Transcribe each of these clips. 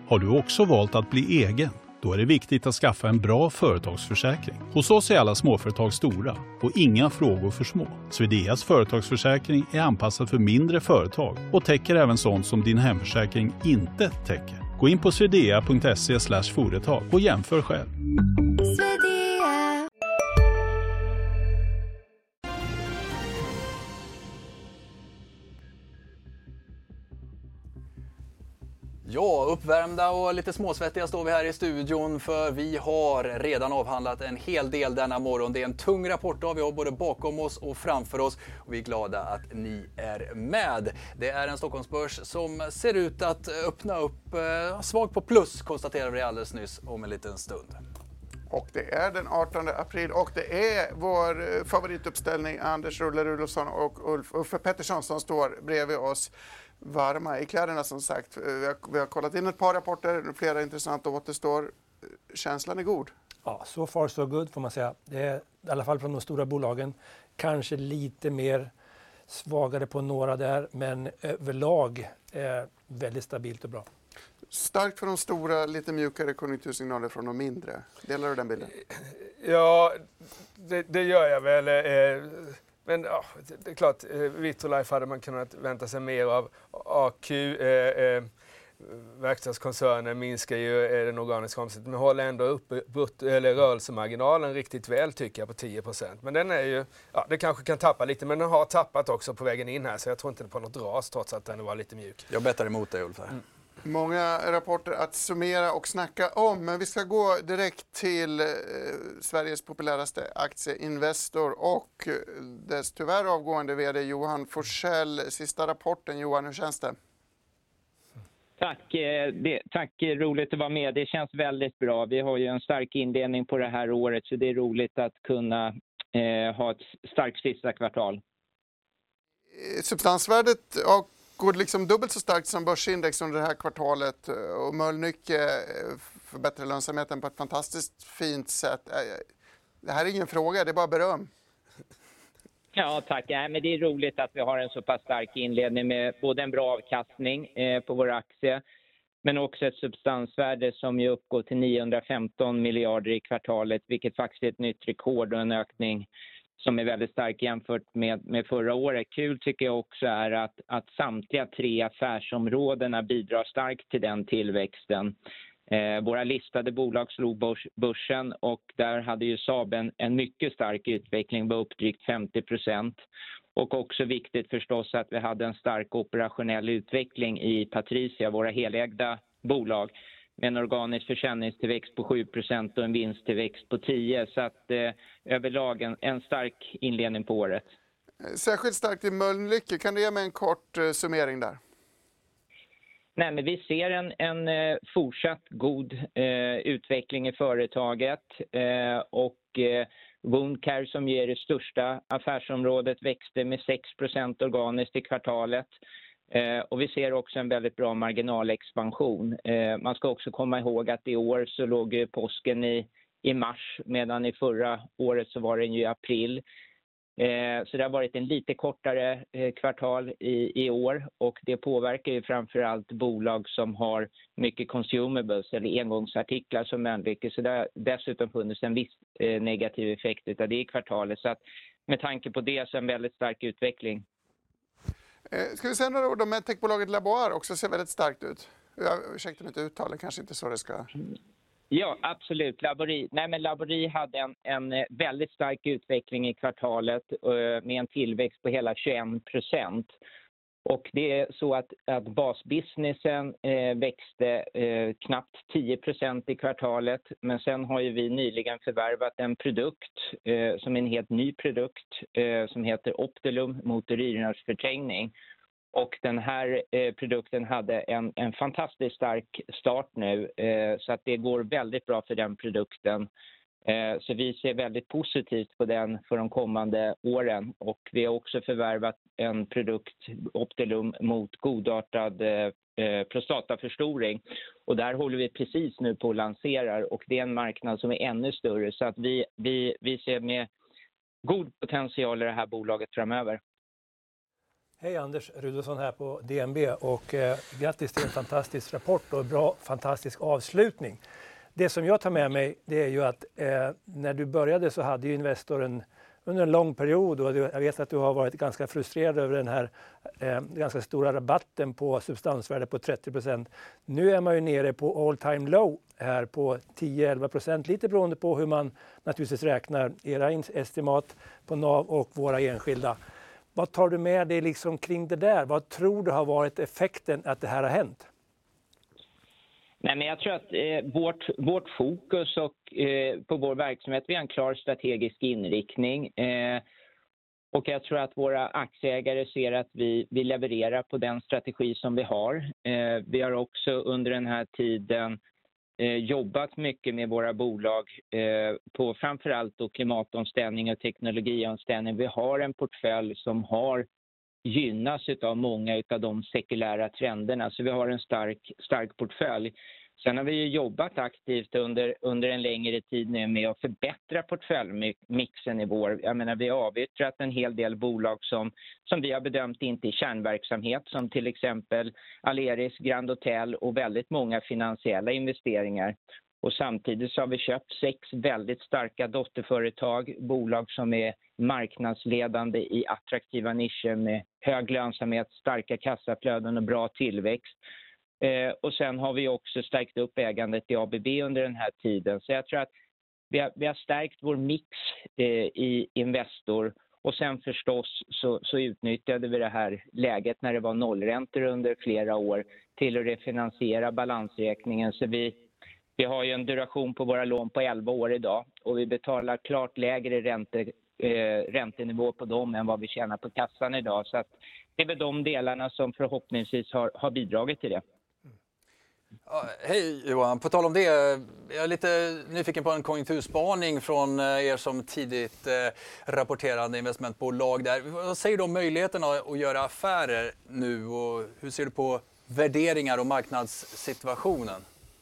Har du också valt att bli egen? Då är det viktigt att skaffa en bra företagsförsäkring. Hos oss är alla småföretag stora och inga frågor för små. Swedeas företagsförsäkring är anpassad för mindre företag och täcker även sånt som din hemförsäkring inte täcker. Gå in på swedea.se/företag och jämför själv. Ja, uppvärmda och lite småsvettiga står vi här i studion för vi har redan avhandlat en hel del denna morgon. Det är en tung rapport vi har både bakom oss och framför oss och vi är glada att ni är med. Det är en Stockholmsbörs som ser ut att öppna upp svag på plus, konstaterar vi alldeles nyss om en liten stund. Och det är den 18 april och det är vår favorituppställning Anders Rulle Rudolfsson och Uffe Pettersson som står bredvid oss. Varma i kläderna som sagt. Vi har kollat in ett par rapporter, flera intressanta återstår. Känslan är god. Ja, so far so good får man säga. Det är i alla fall från de stora bolagen. Kanske lite mer svagare på några där, men överlag väldigt stabilt och bra. Starkt för de stora, lite mjukare konjunktursignaler från de mindre. Delar du den bilden? Ja, det gör jag väl. Men ja, det är klart, Vitrolife hade man kunnat vänta sig mer av. AQ, verkstadskoncernen minskar ju den organiska omsättningen, men håller ändå uppe rörelsemarginalen riktigt väl tycker jag på 10%. Men den är ju, ja det kanske kan tappa lite, men den har tappat också på vägen in här så jag tror inte det på något ras trots att den var lite mjuk. Jag bettar emot dig Ulf. Många rapporter att summera och snacka om, men vi ska gå direkt till Sveriges populäraste aktie Investor och dess tyvärr avgående vd Johan Forsell. Sista rapporten, Johan, hur känns det? Tack, roligt att vara med. Det känns väldigt bra. Vi har ju en stark inledning på det här året så det är roligt att kunna ha ett starkt sista kvartal. Substansvärdet går liksom dubbelt så starkt som börsindex under det här kvartalet och Mölnlycke förbättrar lönsamheten på ett fantastiskt fint sätt. Det här är ingen fråga, det är bara beröm. Ja, tack. Men det är roligt att vi har en så pass stark inledning med både en bra avkastning på våra aktier men också ett substansvärde som ju uppgår till 915 miljarder i kvartalet vilket faktiskt är ett nytt rekord och en ökning som är väldigt stark jämfört med förra året. Kul tycker jag också är att samtliga 3 affärsområdena bidrar starkt till den tillväxten. Våra listade bolag slog börsen och där hade ju Saab en mycket stark utveckling, var upp drygt 50%. Och också viktigt förstås att vi hade en stark operationell utveckling i Patricia, våra helägda bolag. Med en organisk försäljningstillväxt på 7% och en vinsttillväxt på 10%. Så att överlag en stark inledning på året. Särskilt starkt i Mölnlycke. Kan du ge mig en kort summering där? Nej, men vi ser en fortsatt god utveckling i företaget och Wound Care som ger det största affärsområdet växte med 6% organiskt i kvartalet. Och vi ser också en väldigt bra marginalexpansion. Man ska också komma ihåg att i år så låg påsken i mars medan i förra året så var den ju i april. Så det har varit en lite kortare kvartal i år och det påverkar ju framförallt bolag som har mycket consumables eller engångsartiklar som Mölnlycke. Så det har dessutom funnits en viss negativ effekt av det i kvartalet. Så att med tanke på det så är en väldigt stark utveckling. Ska vi säga några ord om medtechbolaget Laboar också ser väldigt starkt ut? Ursäkta mitt uttal, kanske inte så det ska... Ja, absolut. Labori hade en väldigt stark utveckling i kvartalet med en tillväxt på hela 21%. Och det är så att basbusinessen växte knappt 10% i kvartalet. Men sen har ju vi nyligen förvärvat en produkt som är en helt ny produkt som heter Optilum mot urinrörsförträngning. Och den här produkten hade en fantastiskt stark start nu så att det går väldigt bra för den produkten. Så vi ser väldigt positivt på den för de kommande åren och vi har också förvärvat en produkt, Optilum, mot godartad prostataförstoring. Och där håller vi precis nu på att lansera och det är en marknad som är ännu större så att vi ser med god potential i det här bolaget framöver. Hej, Anders Rudolfsson här på DNB och grattis till en fantastisk rapport och bra, fantastisk avslutning. Det som jag tar med mig, det är ju att när du började så hade ju Investor under en lång period, och jag vet att du har varit ganska frustrerad över den här ganska stora rabatten på substansvärde på 30%. Nu är man ju nere på all time low här på 10-11%, lite beroende på hur man naturligtvis räknar era estimat på NAV och våra enskilda. Vad tar du med dig liksom kring det där? Vad tror du har varit effekten att det här har hänt? Nej, men jag tror att vårt fokus och på vår verksamhet, vi har en klar strategisk inriktning. Och jag tror att våra aktieägare ser att vi levererar på den strategi som vi har. Vi har också under den här tiden jobbat mycket med våra bolag på framförallt då klimatomställning och teknologiomställning. Vi har en portfölj som har gynnas av många av de sekulära trenderna, så vi har en stark portfölj. Sen har vi ju jobbat aktivt under en längre tid nu med att förbättra portföljmixen i vår. Jag menar, vi har avyttrat en hel del bolag som vi har bedömt inte i kärnverksamhet, som till exempel Aleris, Grand Hotel och väldigt många finansiella investeringar. Och samtidigt så har vi köpt 6 väldigt starka dotterföretag, bolag som är marknadsledande i attraktiva nischer med hög lönsamhet, starka kassaflöden och bra tillväxt. Och sen har vi också stärkt upp ägandet i ABB under den här tiden. Så jag tror att vi har stärkt vår mix i Investor. Och sen förstås så utnyttjade vi det här läget när det var nollräntor under flera år till att refinansiera balansräkningen. Så vi har ju en duration på våra lån på 11 år idag och vi betalar klart lägre räntenivå på dem än vad vi tjänar på kassan idag. Så att det är väl de delarna som förhoppningsvis har bidragit till det. Ja, hej Johan, på tal om det, jag är lite nyfiken på en konjunkturspaning från er som tidigt rapporterande investmentbolag där. Vad säger du om möjligheterna att göra affärer nu och hur ser du på värderingar och marknadssituationen?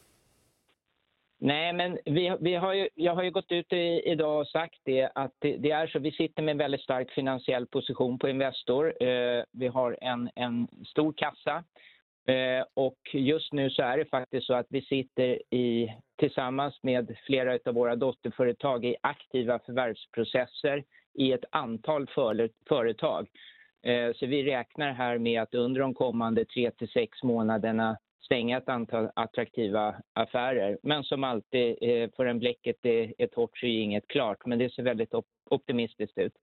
Nej, men jag har ju gått ut idag och sagt det att det är så. Vi sitter med en väldigt stark finansiell position på Investor. Vi har en stor kassa. Och just nu så är det faktiskt så att vi sitter tillsammans med flera av våra dotterföretag i aktiva förvärvsprocesser i ett antal företag. Så vi räknar här med att under de kommande 3-6 månaderna stänga ett antal attraktiva affärer. Men som alltid, för en bläcket är torrt så är inget klart. Men det ser väldigt optimistiskt ut.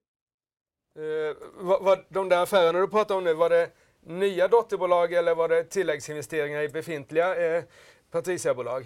De där affärerna du pratar om nu, var det nya dotterbolag eller var det tilläggsinvesteringar i befintliga Patricia-bolag?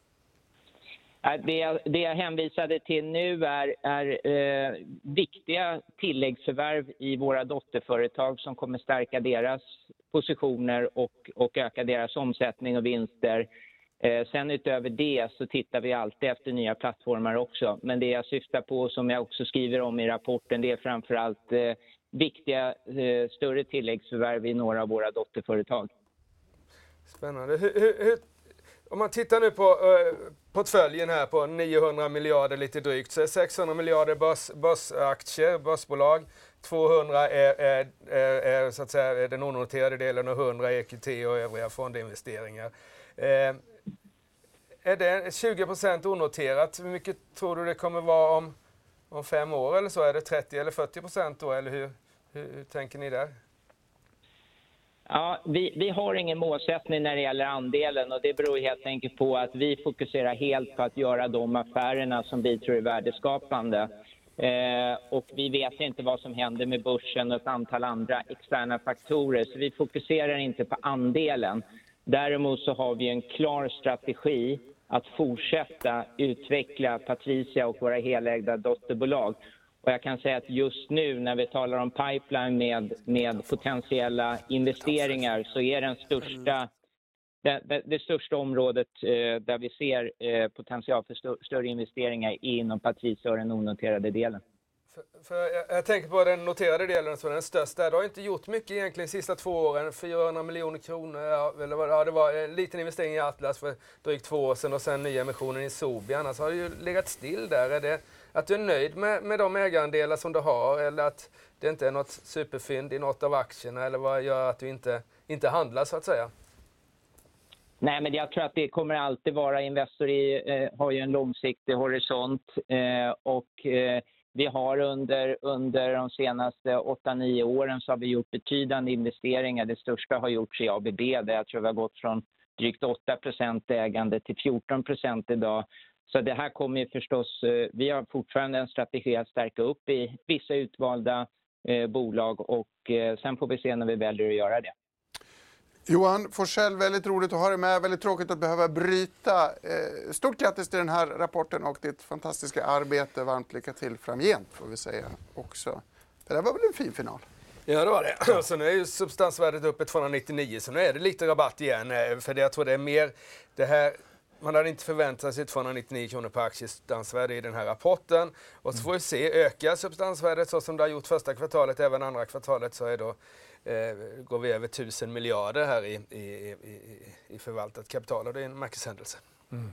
Det jag hänvisade till nu är viktiga tilläggsförvärv i våra dotterföretag som kommer stärka deras positioner och öka deras omsättning och vinster. Sen utöver det så tittar vi alltid efter nya plattformar också. Men det jag syftar på, som jag också skriver om i rapporten, det är framförallt viktiga större tilläggsförvärv i några av våra dotterföretag. Spännande. Om man tittar nu på portföljen här på 900 miljarder lite drygt, så är 600 miljarder börsaktier, börsbolag, 200 är så att säga den onoterade delen och 100 EQT och övriga fondinvesteringar. Är det 20% onoterat? Hur mycket tror du det kommer vara om 5 år eller så? Är det 30 eller 40% då, eller hur tänker ni där? Ja, vi har ingen målsättning när det gäller andelen och det beror helt enkelt på att vi fokuserar helt på att göra de affärerna som vi tror är värdeskapande. Och vi vet inte vad som händer med börsen och ett antal andra externa faktorer, så vi fokuserar inte på andelen. Däremot så har vi en klar strategi att fortsätta utveckla Patricia och våra helägda dotterbolag. Och jag kan säga att just nu när vi talar om pipeline med potentiella investeringar så är det största området där vi ser potential för större investeringar inom Patricia och den onoterade delen. För jag tänker på den noterade delen som är den största. Det har inte gjort mycket egentligen de sista 2 åren. 400 miljoner kronor. Det var en liten investering i Atlas för drygt 2 år sedan och sen nyemissionen i Sobi. Annars har det ju legat still där. Är det att du är nöjd med de ägarandelar som du har eller att det inte är något superfynd i något av aktierna eller vad gör att du inte handlar så att säga? Nej, men jag tror att det kommer alltid vara Investor har ju en långsiktig horisont vi har under de senaste 8-9 åren så har vi gjort betydande investeringar. Det största har gjorts i ABB där jag tror vi har gått från drygt 8% ägande till 14% idag. Så det här kommer ju förstås, vi har fortfarande en strategi att stärka upp i vissa utvalda bolag och sen får vi se när vi väljer att göra det. Johan Forssell, väldigt roligt att ha dig med. Väldigt tråkigt att behöva bryta. Stort grattis till den här rapporten och ditt fantastiska arbete. Varmt lycka till framgent får vi säga också. Det där var väl en fin final? Ja, det var det. Så nu är ju substansvärdet uppe 299 så nu är det lite rabatt igen. För jag tror det är mer det här. Man hade inte förväntat sig 299 kronor per aktie substansvärde i den här rapporten. Och så får vi se, öka substansvärdet så som det har gjort första kvartalet, även andra kvartalet så är då går vi över 1000 miljarder här i förvaltat kapital och det är en märkeshändelse. Vill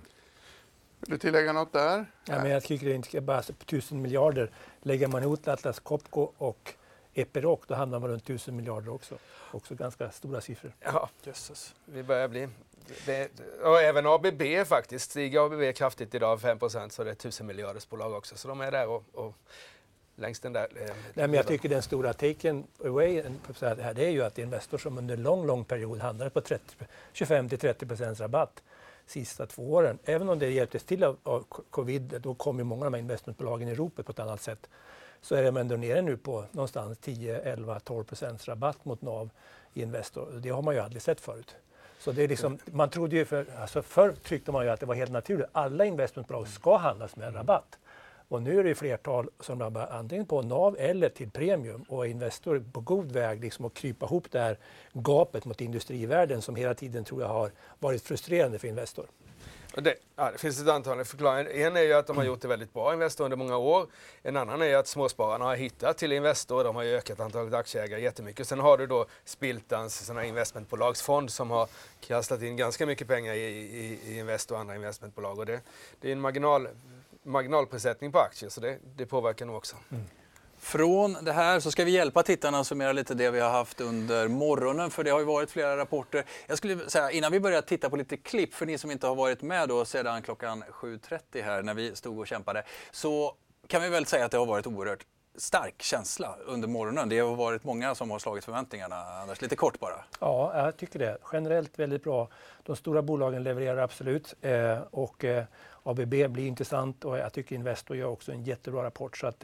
du tillägga något där? Ja, men jag tycker det inte ska bara på 1000 miljarder. Lägger man ihop Atlas Copco och Epiroc då hamnar man runt 1000 miljarder också. Också ganska stora siffror. Ja, jösses. Vi börjar bli... och även ABB faktiskt. Stiger ABB kraftigt idag 5% så det är 1000 miljarders bolag också. Så de är där och längs den där... Nej, men jag tycker den stora taken away det är ju att Investor som under lång period handlade på 25-30% rabatt sista 2 åren. Även om det hjälptes till av covid, då kom ju många av de här investmentbolagen i ropet på ett annat sätt. Så är de ändå nere nu på någonstans 10-11-12% rabatt mot NAV i Investor. Det har man ju aldrig sett förut. Så det är liksom, man trodde ju förr tyckte man ju att det var helt naturligt. Alla investmentbolag ska handlas med rabatt. Och nu är det flertal som drabbar antingen på NAV eller till premium och Investor på god väg liksom att krypa ihop det här gapet mot industrivärlden som hela tiden tror jag har varit frustrerande för Investor. Det finns ett antal förklaringar. En är ju att de har gjort det väldigt bra Investor under många år. En annan är att småspararna har hittat till Investor. De har ju ökat antalet aktieägare jättemycket. Sen har du då Spiltans såna investmentbolagsfond som har kastat in ganska mycket pengar i Investor och andra investmentbolag. Och det är en marginalprissättning på aktier så det påverkar nog också. Från det här så ska vi hjälpa tittarna att summera lite det vi har haft under morgonen för det har ju varit flera rapporter. Jag skulle säga innan vi börjar titta på lite klipp för ni som inte har varit med då sedan klockan 7.30 här när vi stod och kämpade så kan vi väl säga att det har varit oerhört stark känsla under morgonen. Det har varit många som har slagit förväntningarna. Anders, lite kort bara. Ja, jag tycker det. Generellt väldigt bra. De stora bolagen levererar absolut och ABB blir intressant och jag tycker Investor gör också en jättebra rapport så att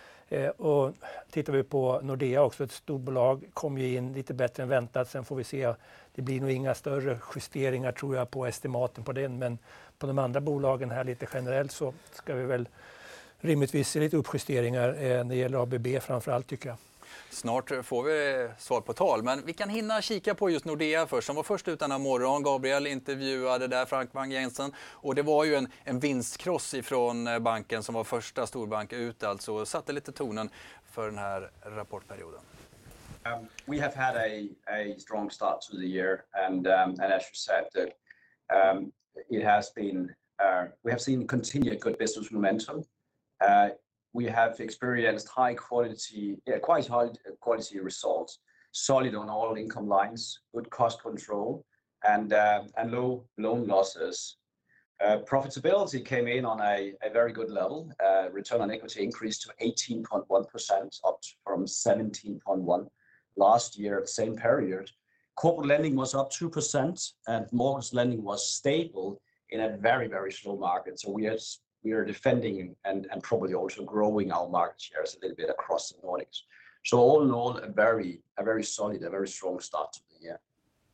och tittar vi på Nordea också, ett stort bolag, kom ju in lite bättre än väntat. Sen får vi se, det blir nog inga större justeringar tror jag på estimaten på den. Men på de andra bolagen här lite generellt så ska vi väl rimligtvis se lite uppjusteringar när det gäller ABB framförallt tycker jag. Snart får vi svar på tal, men vi kan hinna kika på just Nordea först. Som var först ut denna morgon. Gabriel intervjuade där Frank Wang-Jensen och det var ju en vinstkross ifrån banken som var första storbank ut alltså och satte lite tonen för den här rapportperioden. We have had a strong start to the year and as you said it has been we have seen continued good business momentum. We have experienced quite high quality results, solid on all income lines, good cost control, and low loan losses. Profitability came in on a very good level. Return on equity increased to 18.1%, up from 17.1% last year at the same period. Corporate lending was up 2%, and mortgage lending was stable in a very, very slow market. So we are defending and probably also growing our market shares a little bit across the Nordics. So all in all, a very solid, a very strong start to the year.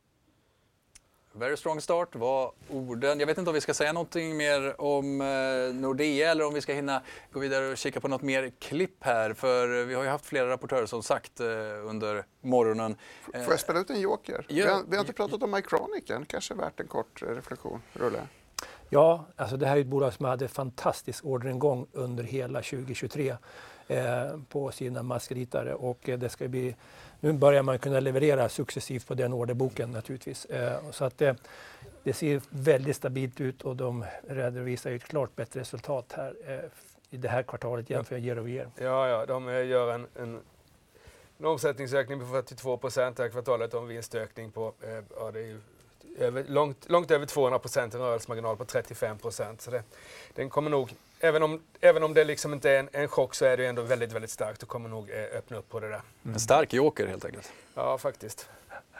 Very strong start var orden. Jag vet inte om vi ska säga någonting mer om Nordea eller om vi ska hinna gå vidare och kika på något mer klipp här. För vi har ju haft flera rapportörer som sagt under morgonen. Får jag spela ut en joker? Vi har inte pratat om Mycronic än. Kanske värt en kort reflektion. Rulle. Ja, alltså det här är ett bolag som hade fantastisk orderingång under hela 2023 på sina maskritare och det ska bli, nu börjar man kunna leverera successivt på den orderboken naturligtvis. Så att det ser väldigt stabilt ut och de redovisar ett klart bättre resultat här i det här kvartalet jämfört med year over year. Ja, de gör en omsättningsökning på 42% det här kvartalet och en vinstökning på det är ju långt över 200%, en rörelsemarginal på 35%. Så den kommer nog, även om det liksom inte är en chock så är det ändå väldigt, väldigt starkt och kommer nog öppna upp på det där. En stark joker helt enkelt. Ja, faktiskt.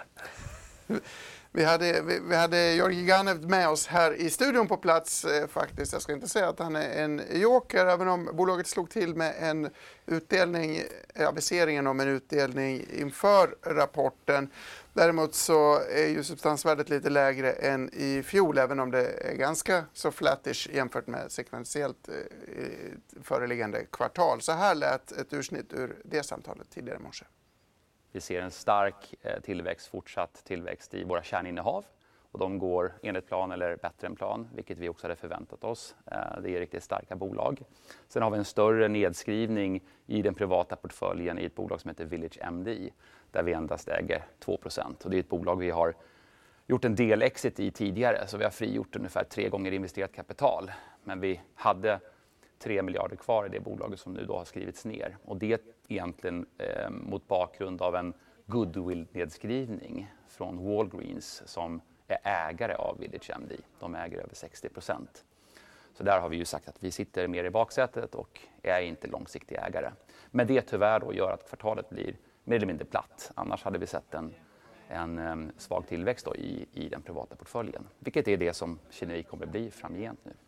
Vi hade Georgi Ganev med oss här i studion på plats faktiskt. Jag ska inte säga att han är en joker, även om bolaget slog till med en utdelning, aviseringen om en utdelning inför rapporten. Däremot så är ju substansvärdet lite lägre än i fjol, även om det är ganska så flattish jämfört med sekventiellt föreliggande kvartal. Så här lät ett ursnitt ur det samtalet tidigare i morse. Vi ser en stark fortsatt tillväxt i våra kärninnehav och de går enligt plan eller bättre än plan, vilket vi också hade förväntat oss. Det är riktigt starka bolag. Sen har vi en större nedskrivning i den privata portföljen i ett bolag som heter Village MD där vi endast äger 2%. Och det är ett bolag vi har gjort en del exit i tidigare, så vi har frigjort ungefär 3 gånger investerat kapital. Men vi hade 3 miljarder kvar i det bolaget som nu då har skrivits ner. Och det är egentligen mot bakgrund av en goodwill-nedskrivning från Walgreens som är ägare av Village MD. De äger över 60%. Så där har vi ju sagt att vi sitter mer i baksätet och är inte långsiktig ägare. Men det tyvärr då gör att kvartalet blir mer eller mindre platt. Annars hade vi sett en svag tillväxt då i den privata portföljen. Vilket är det som Kinnevik kommer att bli framgent nu.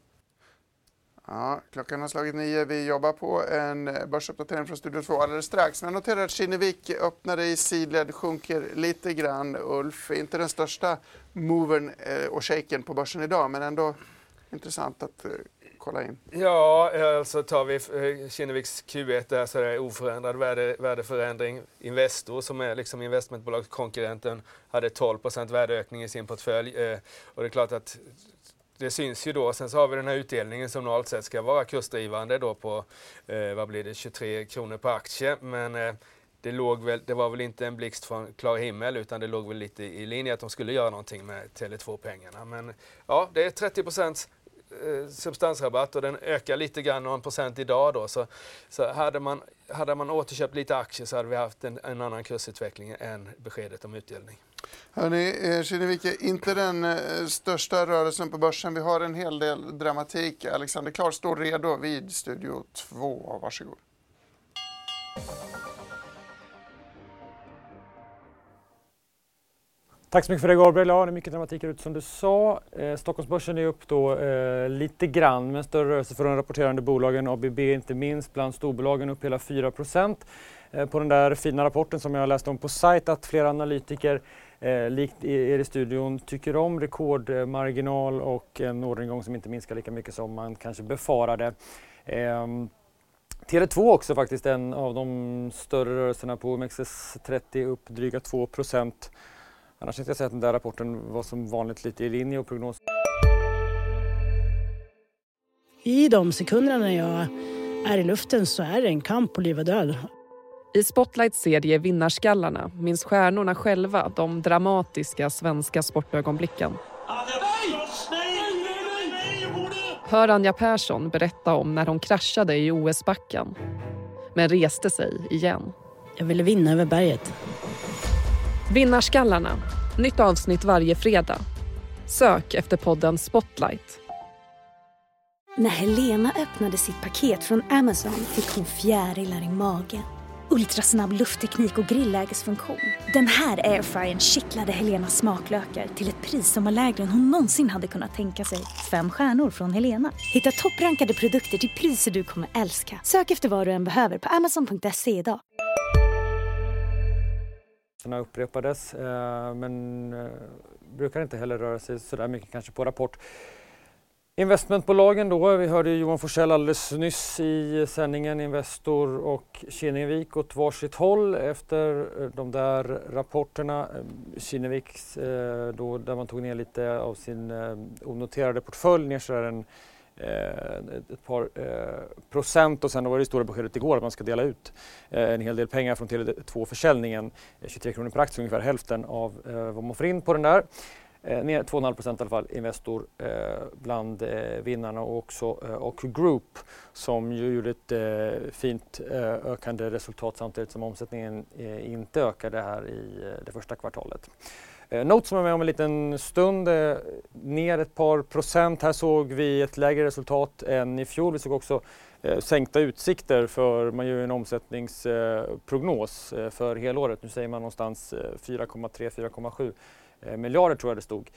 Ja, klockan har slagit 9. Vi jobbar på en börsuppdatering från Studio 2 alldeles strax. Men jag noterar att Kinnevik öppnade i sidled, sjunker lite grann. Ulf, inte den största movern och shaken på börsen idag, men ändå intressant att kolla in. Ja, alltså tar vi Kinneviks Q1 där så är det oförändrad värdeförändring. Investor som är liksom investmentbolagskonkurrenten hade 12% värdeökning i sin portfölj. Och det är klart att det syns ju då. Sen så har vi den här utdelningen som normalt sett ska vara kursdrivande då på, 23 kronor per aktie. Men det var väl inte en blixt från klar himmel utan det låg väl lite i linje att de skulle göra någonting med Tele2-pengarna. Men ja, det är 30% substansrabatt och den ökar lite grann någon procent idag då. Så hade man återköpt lite aktier så hade vi haft en annan kursutveckling än beskedet om utdelning. Hörrni, Kinnevik är inte den största rörelsen på börsen. Vi har en hel del dramatik. Alexander Klar står redo vid Studio 2. Varsågod. Tack så mycket för det, Gabriel. Ja, det är mycket dramatik ut som du sa. Stockholmsbörsen är upp då lite grann med större rörelse för de rapporterande bolagen. ABB inte minst, bland storbolagen upp hela 4%. På den där fina rapporten som jag läste om på sajt att flera analytiker likt er i studion tycker om rekordmarginal och en orderingång som inte minskar lika mycket som man kanske befarade. Tele2 också faktiskt en av de större rörelserna på OMXS30 upp dryga 2%. Annars tänkte jag säga att den där rapporten var som vanligt lite i linje och prognos. I de sekunderna när jag är i luften så är det en kamp på liv och död. I Spotlights serie Vinnarskallarna minns stjärnorna själva de dramatiska svenska sportögonblicken. Hör Anja Persson berätta om när hon kraschade i OS-backen men reste sig igen. Jag ville vinna över berget. Vinnarskallarna. Nytt avsnitt varje fredag. Sök efter podden Spotlight. När Helena öppnade sitt paket från Amazon fick hon fjärilar i magen. Ultrasnabb luftteknik och grillägesfunktion. Den här airfryern kittlade Helenas smaklökar till ett pris som var lägre än hon någonsin hade kunnat tänka sig. 5 stjärnor från Helena. Hitta topprankade produkter till priser du kommer älska. Sök efter vad du än behöver på amazon.se idag. Upprepades men brukar inte heller röra sig så där mycket kanske på rapport. Investmentbolagen då, vi hörde Johan Forssell alldeles nyss i sändningen, Investor och Kinnevik åt varsitt håll efter de där rapporterna. Kinneviks då, där man tog ner lite av sin onoterade portfölj, ner så ett par procent, och sen var det stora beskedet igår att man ska dela ut en hel del pengar från Tele2-försäljningen, 23 kronor per aktie, ungefär hälften av vad man får in på den där. Ner 2,5% i alla fall, Investor bland vinnarna, och också och Group som ju gjorde ett fint ökande resultat samtidigt som omsättningen inte ökade här i det första kvartalet. Note som är med om en liten stund, ner ett par procent. Här såg vi ett lägre resultat än i fjol. Vi såg också sänkta utsikter för, man gör en omsättningsprognos för helåret. Nu säger man någonstans 4,3-4,7 miljarder tror jag det stod.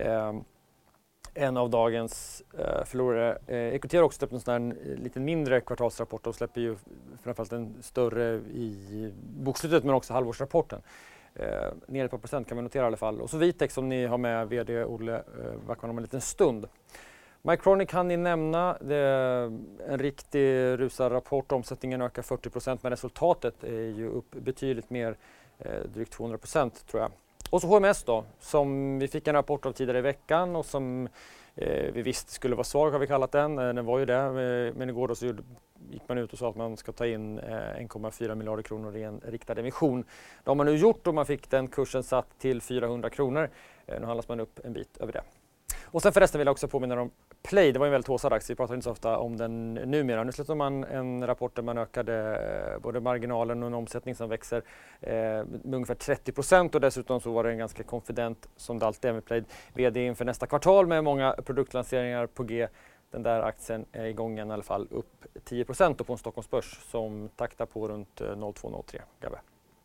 En av dagens förlorare. EQT har också släppt en sån här lite mindre kvartalsrapport. De släpper ju framförallt en större i bokslutet men också halvårsrapporten. Ner ett par procent kan man notera i alla fall. Och så Vitec som ni har med vd Olle Backman om en liten stund. Mycronic kan ni nämna, det är en riktig rusarrapport. Omsättningen ökar 40% men resultatet är ju upp betydligt mer, drygt 200% tror jag. Och så HMS då, som vi fick en rapport av tidigare i veckan och som vi visste skulle vara svag har vi kallat den. Den var ju det, men igår då så gick man ut och sa att man ska ta in 1,4 miljarder kronor i en riktad emission. Det har man nu gjort och man fick den kursen satt till 400 kronor. Nu handlas man upp en bit över det. Och sen förresten vill jag också påminna om Play, det var en väldigt håsad aktie, vi pratar inte så ofta om den numera. Nu slutar man en rapport där man ökade både marginalen och en omsättning som växer med ungefär 30%, och dessutom så var det en ganska konfident, som det alltid är med Play, vd inför nästa kvartal med många produktlanseringar på G. Den där aktien är igång i alla fall upp 10% på en Stockholmsbörs som taktar på runt 02-03. Gabbe.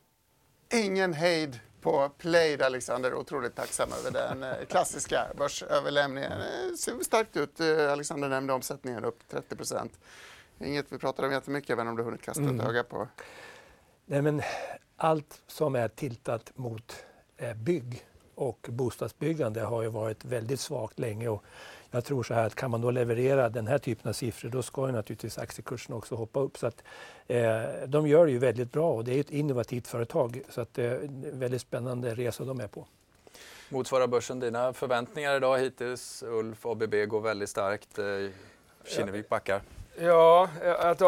Ingen hejd på Play, Alexander. Otroligt tacksam över den klassiska börsöverlämningen. Det ser starkt ut. Alexander nämnde omsättningen upp 30%. Inget vi pratar om jättemycket, även om du hunnit kasta ett öga på. Nej, men allt som är tiltat mot bygg och bostadsbyggande har ju varit väldigt svagt länge, och jag tror så här att kan man då leverera den här typen av siffror, då ska ju naturligtvis aktiekursen också hoppa upp. Så att de gör det ju väldigt bra, och det är ett innovativt företag, så att det är en väldigt spännande resa de är på. Motsvarar börsen dina förväntningar idag hittills? Ulf, ABB går väldigt starkt, Kinnevik backar. Ja, att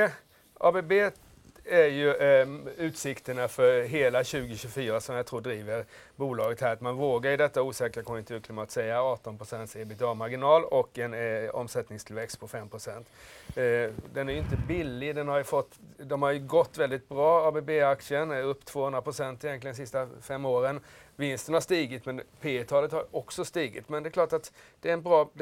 ABB är ju utsikterna för hela 2024 som jag tror driver bolaget här. Att man vågar i detta osäkra konjunkturklimat säga 18% EBITDA-marginal och en omsättningstillväxt på 5%. Den är ju inte billig, de har ju gått väldigt bra. ABB-aktien är upp 200% egentligen de sista 5 åren. Vinsten har stigit, men P-talet har också stigit. Men det är klart att det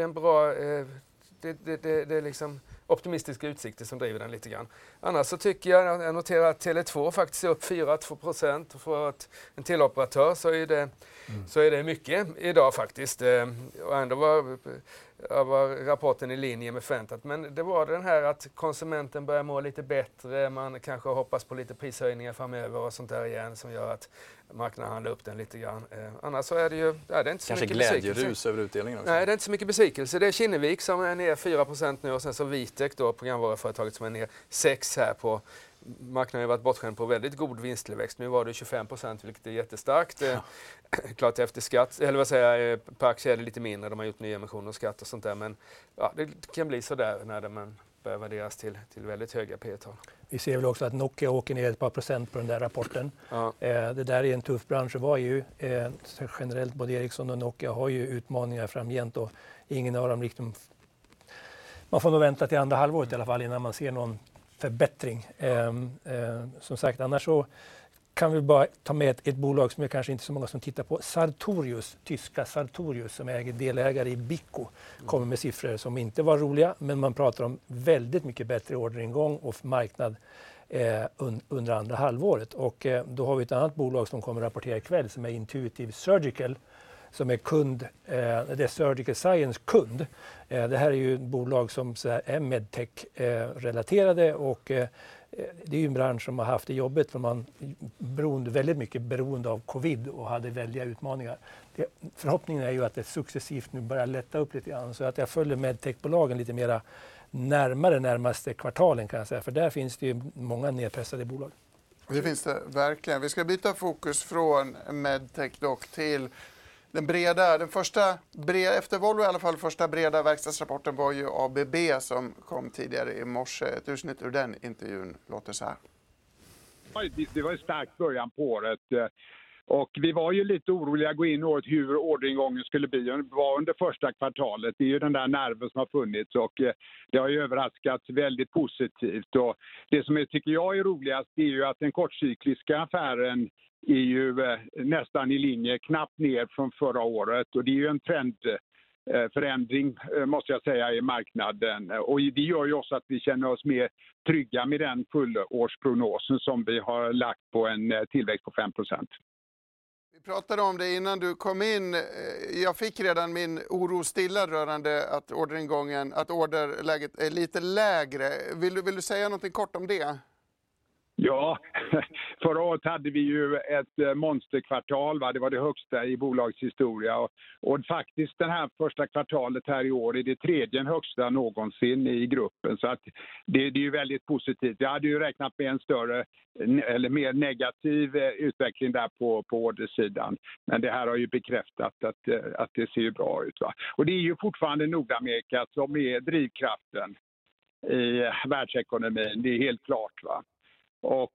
är liksom optimistiska utsikter som driver den lite grann. Annars så tycker jag noterar att Tele2 faktiskt är upp 4-2%, och för en teleoperatör så är det mycket idag faktiskt. Och ändå var rapporten i linje med förväntat. Men det var den här att konsumenten börjar må lite bättre, man kanske hoppas på lite prishöjningar framöver och sånt där igen som gör att marknaden handlar upp den lite grann. Annars så är det ju, det är inte så kanske mycket glädjerus över utdelningen också. Nej, det är inte så mycket besvikelse. Det är Kinnevik som är ner 4% nu, och sen så Vitec då, programvaruföretaget, som är ner 6% här på. Marknaden har varit bortskämd på väldigt god vinsttillväxt. Nu var det 25%, vilket är jättestarkt. Ja. Klart efter skatt, eller vad säger jag, per aktie är det lite mindre. De har gjort nyemission och skatt och sånt där. Men ja, det kan bli så där när man börjar värderas till väldigt höga P-tal. Vi ser väl också att Nokia åker ner ett par procent på den där rapporten. Ja. Det där är en tuff bransch. Det var ju generellt, både Ericsson och Nokia har ju utmaningar framgent, och ingen av dem riktigt. Man får nog vänta till andra halvåret i alla fall innan man ser någon förbättring. Som sagt, annars så kan vi bara ta med ett bolag som är kanske inte så många som tittar på. Sartorius, tyska Sartorius, som äger delägare i Bicco, kommer med siffror som inte var roliga, men man pratar om väldigt mycket bättre orderingång och marknad under andra halvåret. Och då har vi ett annat bolag som kommer rapportera ikväll som är Intuitive Surgical, som är kund, det är Surgical Science kund. Det här är ju ett bolag som så här är medtech-relaterade och det är ju en bransch som har haft det jobbigt för man väldigt mycket beroende av covid och hade väldiga utmaningar. Förhoppningen är ju att det successivt nu börjar lätta upp lite grann så att jag följer medtechbolagen lite mera närmaste kvartalen kan jag säga, för där finns det ju många nedpressade bolag. Det finns det verkligen. Vi ska byta fokus från medtech dock till den första efter Volvo i alla fall, första breda verkstadsrapporten var ju ABB som kom tidigare i morse. Ett ursnitt ur den intervjun låter så här. Det var en stark början på året. Och vi var ju lite oroliga att gå in året hur orderingången skulle bli. Det var under första kvartalet. Det är ju den där nerven som har funnits och det har ju överraskat väldigt positivt. Och det som tycker jag är roligast är ju att den kortcykliska affären är ju nästan i linje, knappt ner från förra året. Och det är ju en trendförändring måste jag säga i marknaden. Och det gör ju också att vi känner oss mer trygga med den fullårsprognosen som vi har lagt på en tillväxt på 5%. Vi pratade om det innan du kom in. Jag fick redan min oro stilla rörande att orderläget är lite lägre. Vill du säga något kort om det? Ja, förra året hade vi ju ett monsterkvartal. Det var det högsta i bolagshistoria. Och faktiskt det här första kvartalet här i år är det tredje högsta någonsin i gruppen. Så att det är ju väldigt positivt. Jag hade ju räknat med en större eller mer negativ utveckling där på ordersidan. Men det här har ju bekräftat att det ser bra ut. Va? Och det är ju fortfarande Nordamerika som är drivkraften i världsekonomin. Det är helt klart, va. Och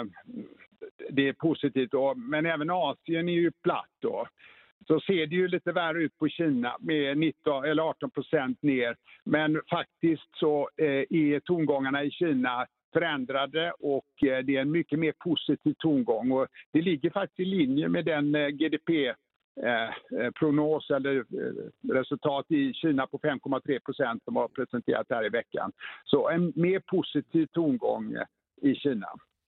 det är positivt då. Men även Asien är ju platt då. Så ser det ju lite värre ut på Kina med 19 eller 18% ner. Men faktiskt så är tongångarna i Kina förändrade och det är en mycket mer positiv tongång. Och det ligger faktiskt i linje med den GDP-prognos eller resultat i Kina på 5,3% som var presenterat här i veckan. Så en mer positiv tongång i Kina.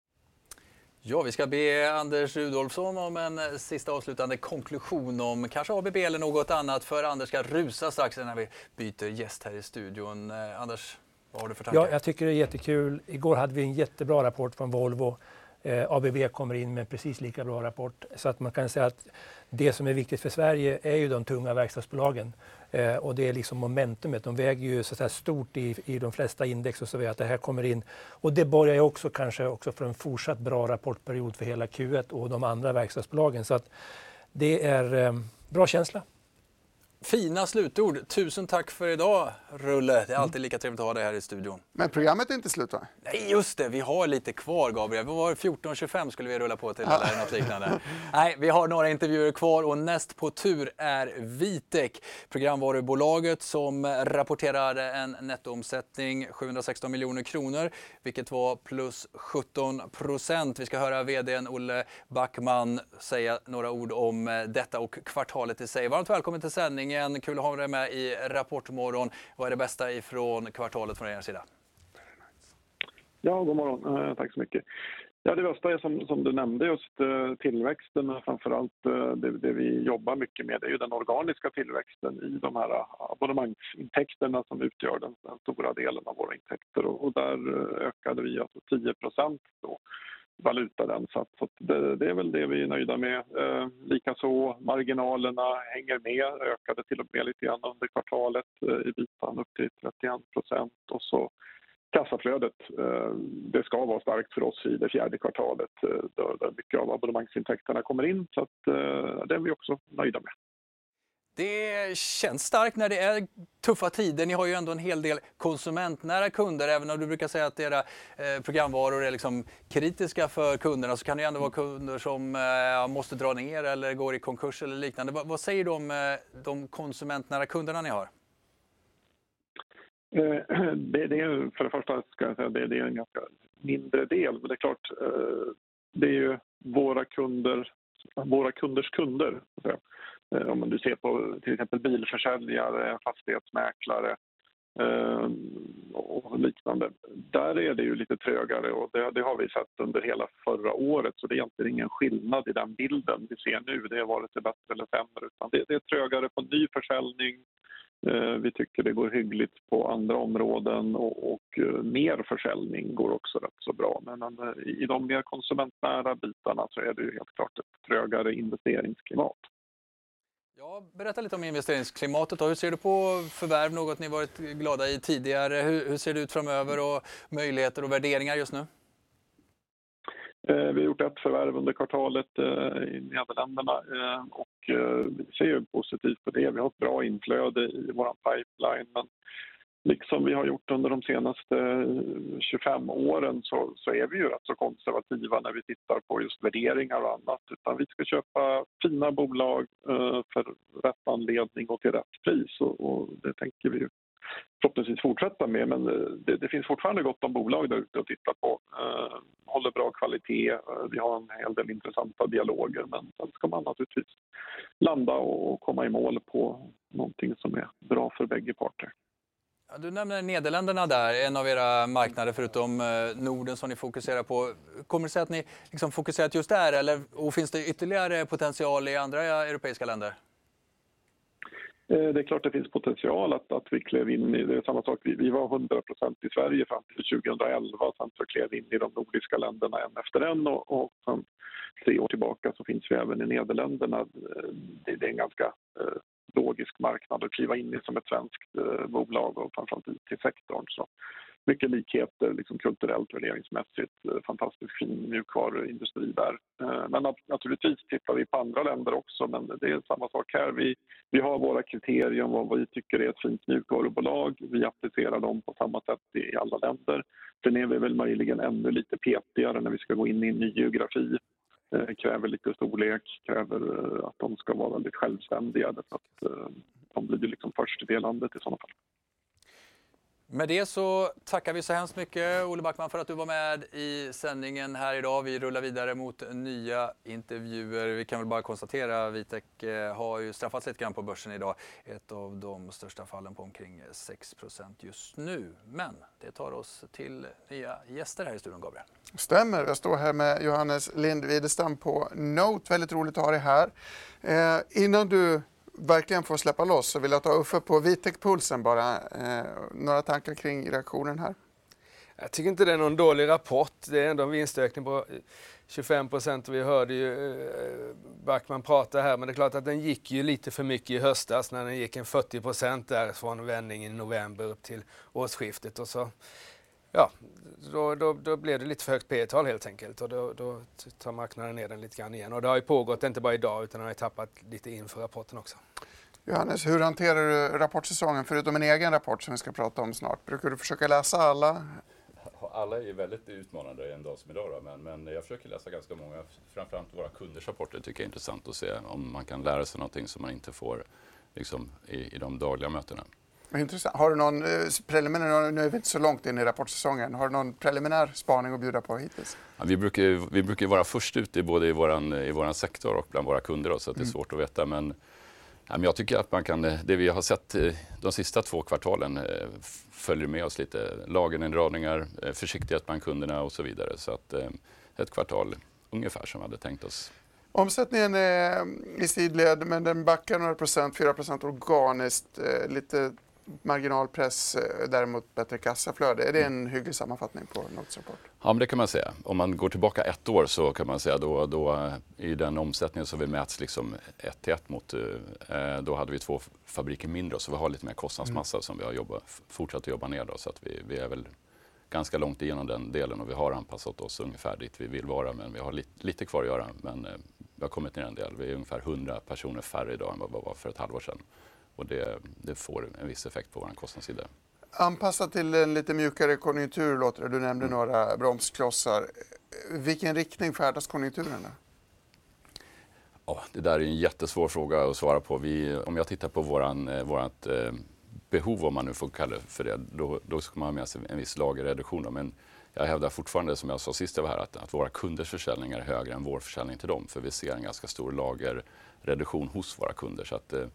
Ja, vi ska be Anders Rudolfsson om en sista avslutande konklusion om kanske ABB eller något annat, för Anders ska rusa strax när vi byter gäst här i studion. Anders, vad har du för tankar? Ja, jag tycker det är jättekul. Igår hade vi en jättebra rapport från Volvo. ABB kommer in med en precis lika bra rapport. Så att man kan säga att det som är viktigt för Sverige är ju de tunga verkstadsbolagen. Och det är liksom momentumet. De väger ju så här stort i de flesta index och så vidare att det här kommer in. Och det borgar ju också kanske också för en fortsatt bra rapportperiod för hela Q1 och de andra verkstadsbolagen. Så att det är bra känsla. Fina slutord. Tusen tack för idag, Rulle. Det är alltid lika trevligt att ha dig här i studion. Men programmet är inte slut, va? Nej, just det. Vi har lite kvar, Gabriel. Vad var det? 14.25 skulle vi rulla på till eller något liknande. Nej, vi har några intervjuer kvar och näst på tur är Vitec, programvarubolaget som rapporterade en nettoomsättning 716 miljoner kronor, vilket var plus 17%. Vi ska höra vdn Olle Backman säga några ord om detta och kvartalet i sig. Varmt välkommen till sändningen. Kul att ha dig med i Rapportmorgon. Vad är det bästa ifrån kvartalet från er sida? Ja, god morgon. Tack så mycket. Ja, det bästa är som du nämnde just tillväxten. Framförallt det vi jobbar mycket med är ju den organiska tillväxten i de här abonnemangsintäkterna som utgör den stora delen av våra intäkter. Och där ökade vi alltså 10% då. Valuta den. Så det är väl det vi är nöjda med. Likaså marginalerna hänger med, ökade till och med lite grann under kvartalet i bitan upp till 31%. Och så kassaflödet, det ska vara starkt för oss i det fjärde kvartalet där mycket av abonnemangsintäkterna kommer in. Så att det är vi också nöjda med. Det känns starkt när det är tuffa tider. Ni har ju ändå en hel del konsumentnära kunder. Även om du brukar säga att era programvaror är liksom kritiska för kunderna, så kan det ändå vara kunder som måste dra ner eller går i konkurs eller liknande. Vad säger du om de konsumentnära kunderna ni har? Det är för det första ska jag säga, det är en ganska mindre del. Men det är klart, det är ju våra kunders kunder. Om du ser på till exempel bilförsäljare, fastighetsmäklare och liknande. Där är det ju lite trögare och det har vi sett under hela förra året. Så det är egentligen ingen skillnad i den bilden vi ser nu. Det har varit bättre eller sämre. Utan det är trögare på ny försäljning. Vi tycker det går hyggligt på andra områden och mer försäljning går också rätt så bra. Men i de mer konsumentnära bitarna så är det ju helt klart ett trögare investeringsklimat. Ja, berätta lite om investeringsklimatet då. Hur ser du på förvärv, något ni varit glada i tidigare? Hur ser det ut framöver och möjligheter och värderingar just nu? Vi har gjort ett förvärv under kvartalet i Nederländerna och vi ser ju positivt på det. Vi har ett bra inflöde i vår pipeline, men liksom vi har gjort under de senaste 25 åren så är vi ju rätt så konservativa när vi tittar på just värderingar och annat. Utan vi ska köpa fina bolag för rätt anledning och till rätt pris och det tänker vi ju förhoppningsvis fortsätta med, men det finns fortfarande gott om bolag där ute att titta på. Håller bra kvalitet, vi har en hel del intressanta dialoger, men sen ska man naturligtvis landa och komma i mål på någonting som är bra för bägge parter. Ja, du nämner Nederländerna där, en av era marknader förutom Norden som ni fokuserar på. Kommer det sig att ni liksom fokuserat just där eller och finns det ytterligare potential i andra europeiska länder? Det är klart det finns potential att vi klev in i det. Är samma sak, vi var 100% i Sverige fram till 2011, sen så klev vi in i de nordiska länderna en efter en och sen 3 år tillbaka så finns vi även i Nederländerna. Det är en ganska logisk marknad att kliva in i som ett svenskt bolag och framförallt IT-sektorn. Så mycket likheter liksom kulturellt, värderingsmässigt, fantastiskt fin mjukvaruindustri där. Men naturligtvis tittar vi på andra länder också, men det är samma sak här. Vi har våra kriterier om vad vi tycker är ett fint mjukvarubolag. Vi applicerar dem på samma sätt i alla länder. Sen är vi väl möjligen ännu lite petigare när vi ska gå in i en ny geografi. Kräver lite storlek, kräver att de ska vara väldigt självständiga. Så att de blir liksom först i det landet i sådana fall. Med det så tackar vi så hemskt mycket Olle Backman för att du var med i sändningen här idag. Vi rullar vidare mot nya intervjuer. Vi kan väl bara konstatera att Vitek har ju straffats lite grann på börsen idag. Ett av de största fallen på omkring 6% just nu. Men det tar oss till nya gäster här i studion, Gabriel. Stämmer, jag står här med Johannes Lind Widestam på Note. Väldigt roligt att ha dig här. Innan du verkligen får släppa loss så vill jag ta Uffe på Vitek-pulsen bara. Några tankar kring reaktionen här? Jag tycker inte det är någon dålig rapport. Det är ändå en vinstökning på 25% och vi hörde ju Backman prata här, men det är klart att den gick ju lite för mycket i höstas när den gick en 40% där från vändning i november upp till årsskiftet och så ja, då blev det lite för högt P-tal helt enkelt och då tar marknaden ner den lite grann igen. Och det har ju pågått inte bara idag utan har ju tappat lite inför rapporten också. Johannes, hur hanterar du rapportsäsongen förutom en egen rapport som vi ska prata om snart? Brukar du försöka läsa alla? Alla är väldigt utmanande en dag som idag då, men jag försöker läsa ganska många, framförallt våra kunders rapporter tycker jag är intressant att se om man kan lära sig någonting som man inte får liksom, i de dagliga mötena. Intressant. Har du någon preliminär, nu är vi inte så långt in i rapportsäsongen, har du någon preliminär spaning att bjuda på hittills? Ja, vi brukar vara först ut både i våran sektor och bland våra kunder då, så att det är svårt att veta. Men jag tycker att man kan, det vi har sett de sista 2 kvartalen följer med oss lite. Lagerindragningar, försiktighet bland kunderna och så vidare. Så att ett kvartal ungefär som vi hade tänkt oss. Omsättningen är i sidled men den backar några procent, 4% organiskt, lite marginalpress, däremot bättre kassaflöde. Är det en hygglig sammanfattning på Notes rapport? Ja, men det kan man säga. Om man går tillbaka 1 år så kan man säga då i den omsättningen som vi mäts liksom 1-1 mot, då hade vi 2 fabriker mindre så vi har lite mer kostnadsmassa som vi har fortsatt att jobba ner då, så att vi är väl ganska långt igenom den delen och vi har anpassat oss ungefär dit vi vill vara, men vi har lite kvar att göra, men vi har kommit ner en del. Vi är ungefär 100 personer färre idag än vad vi var för ett halvår sedan. Och det får en viss effekt på vår kostnadssida. Anpassat till en lite mjukare konjunktur låter det. Du nämnde några bromsklossar. Vilken riktning färdas konjunkturerna? Ja, det där är en jättesvår fråga att svara på. Om jag tittar på vårat behov, om man nu får kalla det för det, då ska man ha med sig en viss lagerreduktion. Men jag hävdar fortfarande, som jag sa sist jag var här, att våra kunders försäljningar är högre än vår försäljning till dem. För vi ser en ganska stor lagerreduktion hos våra kunder. Så att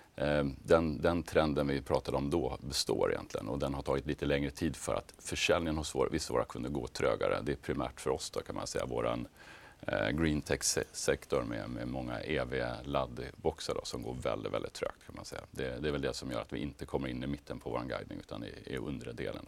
den trenden vi pratade om då består egentligen. Och den har tagit lite längre tid för att försäljningen hos vissa av våra kunder går trögare. Det är primärt för oss då, kan man säga, green tech-sektor med många EV-laddboxar som går väldigt, väldigt trögt kan man säga. Det är väl det som gör att vi inte kommer in i mitten på vår guidning utan i undre delen.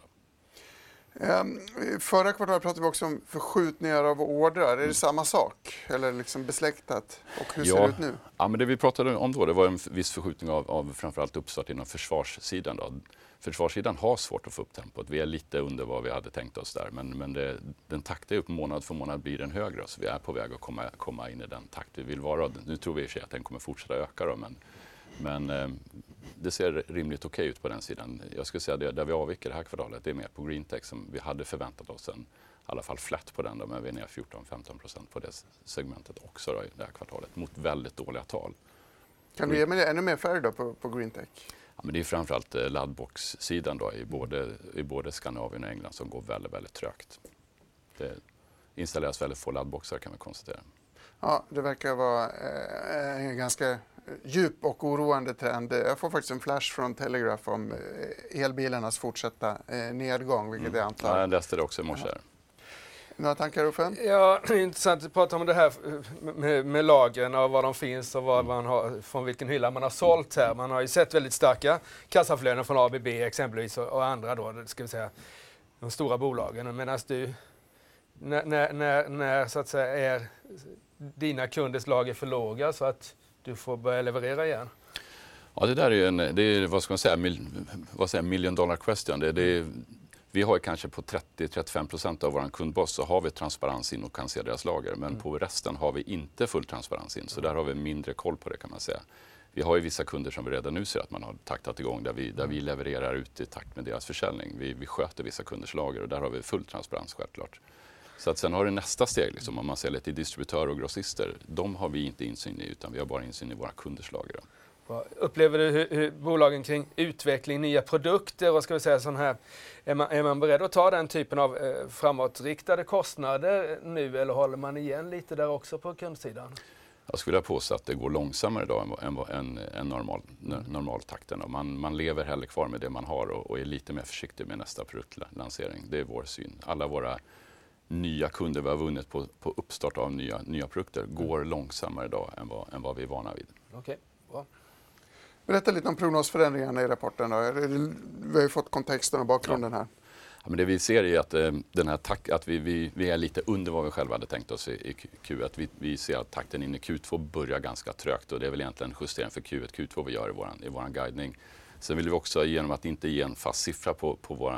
Förra kvartalet pratade vi också om förskjutningar av ordrar. Är det samma sak eller liksom besläktat? Och hur ser det ut nu? Ja, men det vi pratade om då, det var en viss förskjutning av framförallt uppstart inom försvarssidan. Då. Försvarssidan har svårt att få upp tempot. Vi är lite under vad vi hade tänkt oss där. Men den takten upp månad för månad blir den högre. Så vi är på väg att komma in i den takt vi vill vara. Nu tror vi i sig att den kommer fortsätta öka. Då, men det ser rimligt okej ut på den sidan. Jag skulle säga det där vi avviker det här kvartalet, det är mer på green tech som vi hade förväntat oss i alla fall flat på den. Då, men vi är ner 14-15% på det segmentet också då, i det här kvartalet mot väldigt dåliga tal. Kan du ge mig ännu mer färg då på green tech? Ja, men det är framförallt laddbox-sidan då, i både Skandinavien och England som går väldigt, väldigt trögt. Det installeras väldigt få laddboxar kan vi konstatera. Ja, det verkar vara en ganska djup och oroande trend. Jag får faktiskt en flash från Telegraph om elbilarnas fortsatta nedgång, vilket jag antar. Ja, jag läste det också i morse. Några tankar, Uffe? Ja, det är intressant att prata om det här med lagren och var de finns och vad man har, från vilken hylla man har sålt här. Man har ju sett väldigt starka kassaflöden från ABB exempelvis och andra då, ska vi säga, de stora bolagen. Medan du, när så att säga är dina kunders lager för låga så att du får börja leverera igen? Ja, det där är vad ska man säga, million dollar question. Vi har kanske på 30-35% av vår kundbas så har vi transparens in och kan se deras lager. Men på resten har vi inte full transparens in. Så där har vi mindre koll på det kan man säga. Vi har ju vissa kunder som vi redan nu ser att man har taktat igång där vi levererar ut i takt med deras försäljning. Vi sköter vissa kunders lager och där har vi full transparens självklart. Så att sen har det nästa steg, liksom, om man säljer till distributörer och grossister, de har vi inte insyn i utan vi har bara insyn i våra kunders lager. Upplever du hur bolagen kring utveckling, nya produkter och ska vi säga sån här, är man beredd att ta den typen av framåtriktade kostnader nu eller håller man igen lite där också på kundsidan? Jag skulle påstå att det går långsammare idag än normaltakten. Man lever hellre kvar med det man har och är lite mer försiktig med nästa produktlansering. Det är vår syn. Alla våra nya kunder vi har vunnit på uppstart av nya produkter går långsammare idag än vad vi är vana vid. Okej, bra. Berätta lite om prognosförändringarna i rapporten då. Vi har ju fått kontexten och bakgrunden här. Ja, men det vi ser är att den här att vi är lite under vad vi själva hade tänkt oss i Q1. Vi ser att takten in i Q2 börjar ganska trögt och det är väl egentligen en justering för Q1, Q2 vi gör i våran guidning. Sen vill vi också genom att inte ge en fast siffra på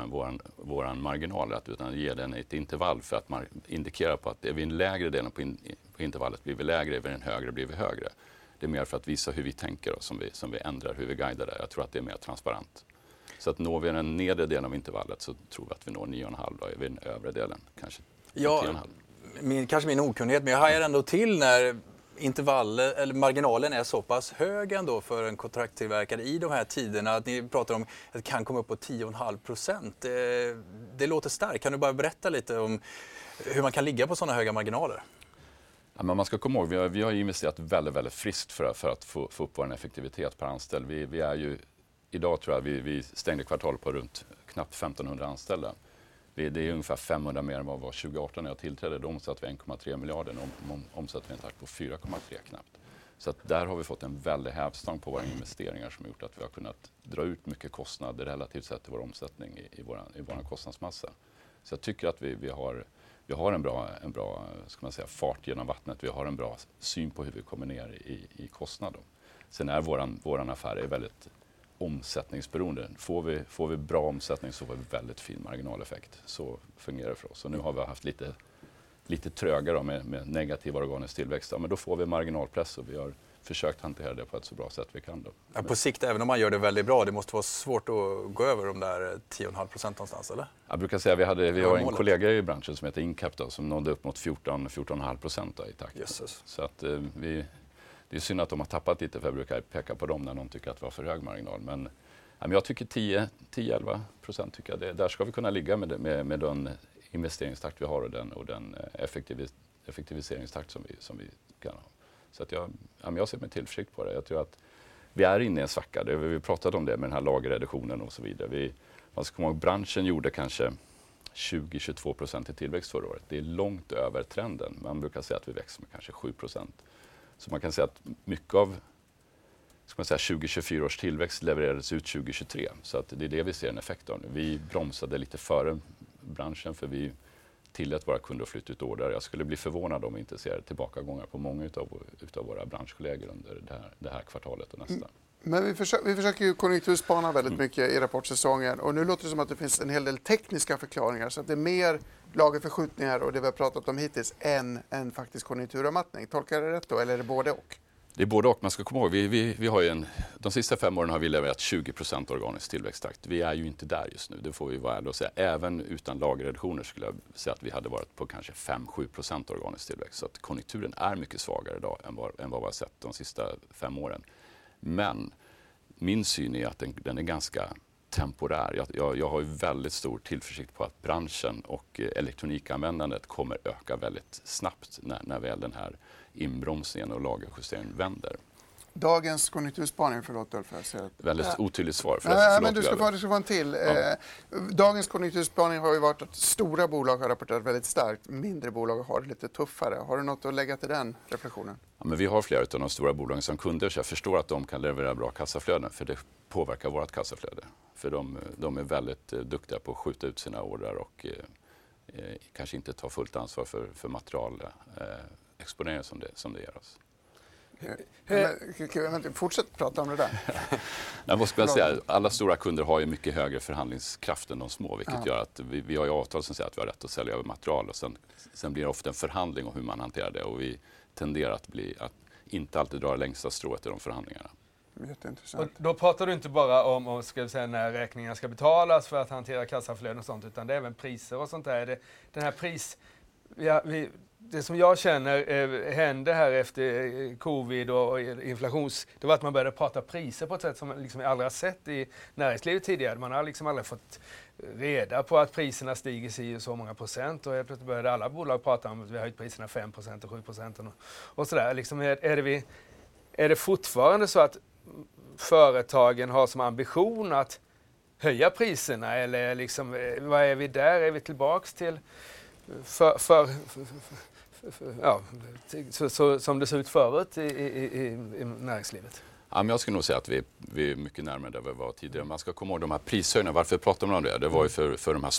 våran marginal utan ge den ett intervall för att man indikerar på att är vi en lägre delen på intervallet blir vi lägre, är vi en högre blir vi högre. Det är mer för att visa hur vi tänker och som vi ändrar hur vi guidar det. Jag tror att det är mer transparent. Så att når vi den nedre delen av intervallet så tror vi att vi når 9,5 då är vi den övre delen kanske 10,5. Kanske min okunnighet, men jag hajar ändå till när intervallet eller marginalen är så pass hög ändå för en kontraktstillverkare i de här tiderna att ni pratar om att det kan komma upp på 10,5%. Det låter starkt. Kan du bara berätta lite om hur man kan ligga på sådana höga marginaler? Ja, men man ska komma ihåg, vi har investerat väldigt, väldigt friskt för att få upp vår effektivitet per anställd. Vi är ju, idag tror jag vi stängde kvartalet på runt knappt 1500 anställda. Det är ungefär 500 mer än vad var 2018 när jag tillträdde. Då omsatte vi 1,3 miljarder och omsatte vi en takt på 4,3 knappt. Så att där har vi fått en väldig hävstång på våra investeringar som har gjort att vi har kunnat dra ut mycket kostnader relativt sett till vår omsättning i vår kostnadsmassa. Så jag tycker att vi har en bra ska man säga, fart genom vattnet. Vi har en bra syn på hur vi kommer ner i kostnader. Sen är våran affär är väldigt omsättningsberoende. Får vi bra omsättning så får vi väldigt fin marginaleffekt. Så fungerar det för oss. Och nu har vi haft lite trögare med negativ organisk tillväxt. Men då får vi marginalpress och vi har försökt hantera det på ett så bra sätt vi kan. Då. Ja, på sikt, även om man gör det väldigt bra, det måste vara svårt att gå över de där 10,5% någonstans, eller? Jag brukar säga att vi har en kollega i branschen som heter Incap då, som nådde upp mot 14,5% i takt. Jesus. Så att det är synd att de har tappat lite för jag brukar peka på dem när någon tycker att det var för hög marginal. Men jag tycker 10-11% tycker jag. Där ska vi kunna ligga med den investeringstakt vi har och den effektiviseringstakt som vi kan ha. Så att jag ser med tillförsikt på det. Jag tror att vi är inne i en svacka. Vi pratat om det med den här lagerreduktionen och så vidare. Man ska komma ihåg, branschen gjorde kanske 20-22% i tillväxt förra året. Det är långt över trenden. Man brukar säga att vi växer med kanske 7%. Så man kan säga att mycket av 2024 års tillväxt levererades ut 2023. Så att det är det vi ser en effekt av nu. Vi bromsade lite före branschen för vi tillät våra kunder att flytta ut order. Jag skulle bli förvånad om vi inte ser tillbakagångar på många utav våra branschkollegor under det här kvartalet och nästa. Men vi försöker ju konjunkturspana väldigt mycket i rapportsäsongen och nu låter det som att det finns en hel del tekniska förklaringar så att det är mer lagerförskjutningar och det vi har pratat om hittills än en faktisk konjunkturavmattning. Tolkar jag det rätt då eller är det både och? Det är både och. Man ska komma ihåg, vi har de sista 5 åren har vi levererat 20% organisk tillväxttakt. Vi är ju inte där just nu, det får vi vara ärliga och säga. Även utan lagerreduktioner skulle jag säga att vi hade varit på kanske 5-7% organisk tillväxt. Så att konjunkturen är mycket svagare idag än vad vi har sett de sista 5 åren. Men min syn är att den är ganska temporär. Jag har ju väldigt stor tillförsikt på att branschen och elektronikanvändandet kommer öka väldigt snabbt när väl den här inbromsningen och lagerjusteringen vänder. Dagens konjunkturspaning, förlåt Ulf. Väldigt otydligt svar. Men du ska få en till. Ja. Dagens konjunkturspaning har ju varit att stora bolag har rapporterat väldigt starkt. Mindre bolag har det lite tuffare. Har du något att lägga till den reflektionen? Ja, men vi har flera av de stora bolagen som kunder så jag förstår att de kan leverera bra kassaflöden för det påverkar vårt kassaflöde. För de är väldigt duktiga på att skjuta ut sina ordrar och kanske inte ta fullt ansvar för materialexponering som det ger oss. Fortsätt prata om det där. Nej, vad ska jag säga? Alla stora kunder har ju mycket högre förhandlingskraft än de små, vilket gör att vi har ju avtal som säger att vi har rätt att sälja över material och sen blir det ofta en förhandling om hur man hanterar det och vi tenderar att inte alltid dra längsta strået i de förhandlingarna. Och då pratar du inte bara om ska vi säga, när räkningar ska betalas för att hantera kassaflöden och sånt, utan det är även priser och sånt där. Den här det som jag känner hände här efter covid och inflations, det var att man började prata priser på ett sätt som liksom jag aldrig har sett i näringslivet tidigare. Man har liksom aldrig fått reda på att priserna stiger så många procent och plötsligt började alla bolag prata om att vi har höjt priserna 5% och 7% och sådär. Liksom är det fortfarande så att företagen har som ambition att höja priserna eller vad är vi där? Är vi tillbaks till som det ser ut förut i näringslivet? Ja, men jag skulle nog säga att vi är mycket närmare där vi var tidigare. Man ska komma ihåg de här prishöjningarna. Varför pratar man om det? Det var ju för de här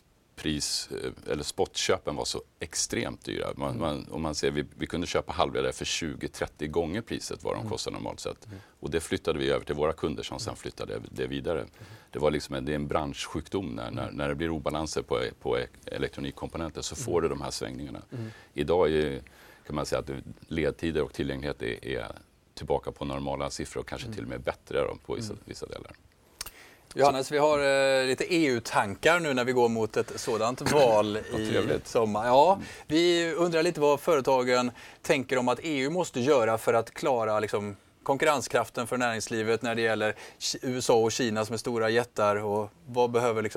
spotköpen var så extremt dyra. Om man ser, vi kunde köpa halvledare för 20-30 gånger priset vad de kostar normalt sett. Och det flyttade vi över till våra kunder som sen flyttade det vidare. Det var det är en branschsjukdom när det blir obalanser på elektronikkomponenter så får du de här svängningarna. Idag kan man säga att ledtider och tillgänglighet är tillbaka på normala siffror och kanske till och med bättre på vissa delar. Johannes, vi har lite EU-tankar nu när vi går mot ett sådant val i sommar. Ja, vi undrar lite vad företagen tänker om att EU måste göra för att klara konkurrenskraften för näringslivet när det gäller USA och Kina som är stora jättar. Och vad behöver